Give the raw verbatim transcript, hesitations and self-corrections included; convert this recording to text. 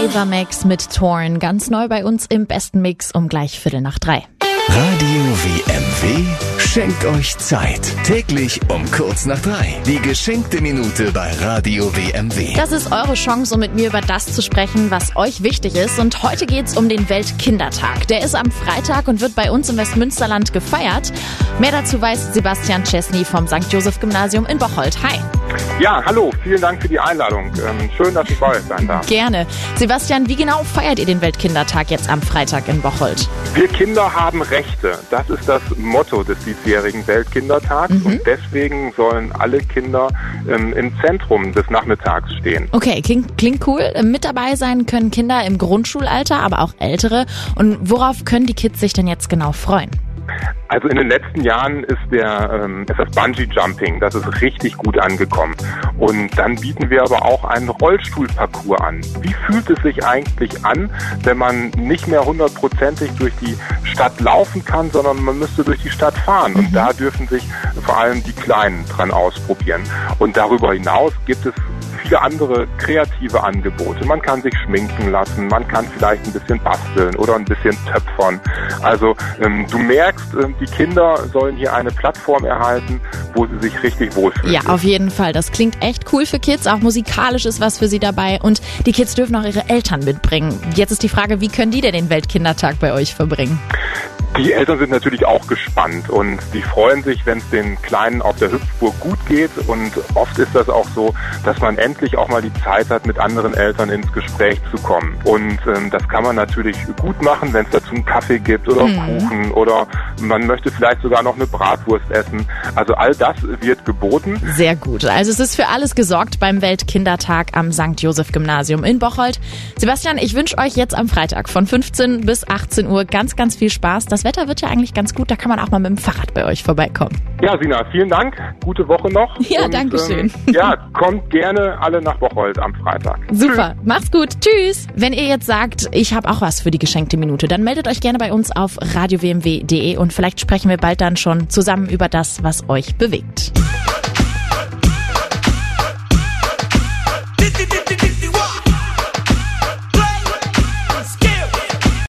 Ava Max mit Torn, ganz neu bei uns im besten Mix um gleich Viertel nach drei. Radio W M W schenkt euch Zeit. Täglich um kurz nach drei. Die geschenkte Minute bei Radio W M W. Das ist eure Chance, um mit mir über das zu sprechen, was euch wichtig ist. Und heute geht's um den Weltkindertag. Der ist am Freitag und wird bei uns im Westmünsterland gefeiert. Mehr dazu weiß Sebastian Czesny vom Sankt Joseph Gymnasium in Bocholt. Hi. Ja, hallo. Vielen Dank für die Einladung. Ähm, schön, dass ich bei euch sein darf. Gerne. Sebastian, wie genau feiert ihr den Weltkindertag jetzt am Freitag in Bocholt? Wir Kinder haben Rechte. Das ist das Motto des diesjährigen Weltkindertags. Mhm. Und deswegen sollen alle Kinder ähm, im Zentrum des Nachmittags stehen. Okay, klingt, klingt cool. Mit dabei sein können Kinder im Grundschulalter, aber auch Ältere. Und worauf können die Kids sich denn jetzt genau freuen? Also in den letzten Jahren ist der ähm, ist das Bungee-Jumping, das ist richtig gut angekommen. Und dann bieten wir aber auch einen Rollstuhlparcours an. Wie fühlt es sich eigentlich an, wenn man nicht mehr hundertprozentig durch die Stadt laufen kann, sondern man müsste durch die Stadt fahren? Und mhm. da dürfen sich vor allem die Kleinen dran ausprobieren. Und darüber hinaus gibt es viele andere kreative Angebote. Man kann sich schminken lassen, man kann vielleicht ein bisschen basteln oder ein bisschen töpfern. Also ähm, du merkst, ähm, die Kinder sollen hier eine Plattform erhalten, wo sie sich richtig wohlfühlen. Ja, auf jeden Fall. Das klingt echt cool für Kids. Auch musikalisch ist was für sie dabei. Und die Kids dürfen auch ihre Eltern mitbringen. Jetzt ist die Frage, wie können die denn den Weltkindertag bei euch verbringen? Die Eltern sind natürlich auch gespannt und die freuen sich, wenn es den Kleinen auf der Hüpfburg gut geht. Und oft ist das auch so, dass man endlich auch mal die Zeit hat, mit anderen Eltern ins Gespräch zu kommen. Und ähm, das kann man natürlich gut machen, wenn es dazu einen Kaffee gibt oder einen mhm. Kuchen oder man möchte vielleicht sogar noch eine Bratwurst essen. Also all das wird geboten. Sehr gut. Also es ist für alles gesorgt beim Weltkindertag am Sankt Joseph Gymnasium in Bocholt. Sebastian, ich wünsche euch jetzt am Freitag von fünfzehn bis achtzehn Uhr ganz, ganz viel Spaß. Das Wetter wird ja eigentlich ganz gut, da kann man auch mal mit dem Fahrrad bei euch vorbeikommen. Ja, Sina, vielen Dank. Gute Woche noch. Ja, und, danke schön. Ähm, ja, kommt gerne alle nach Bocholt am Freitag. Super, Tschüss. Macht's gut. Tschüss. Wenn ihr jetzt sagt, ich habe auch was für die geschenkte Minute, dann meldet euch gerne bei uns auf radio w m w punkt d e und vielleicht sprechen wir bald dann schon zusammen über das, was euch bewegt.